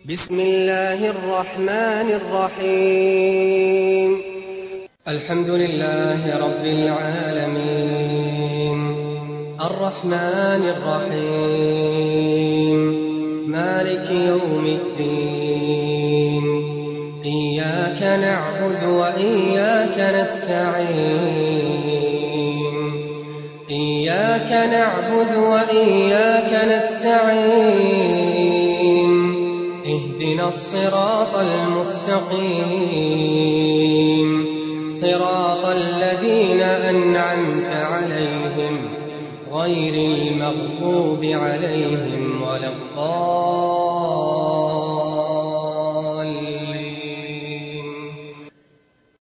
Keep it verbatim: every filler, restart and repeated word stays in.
بسم الله الرحمن الرحيم. الحمد لله رب العالمين، الرحمن الرحيم، مالك يوم الدين. إياك نعبد وإياك نستعين إياك نعبد وإياك نستعين اهدنا الصراط المستقيم، صراط الذين أنعمت عليهم غير المغضوب عليهم ولا الضالين.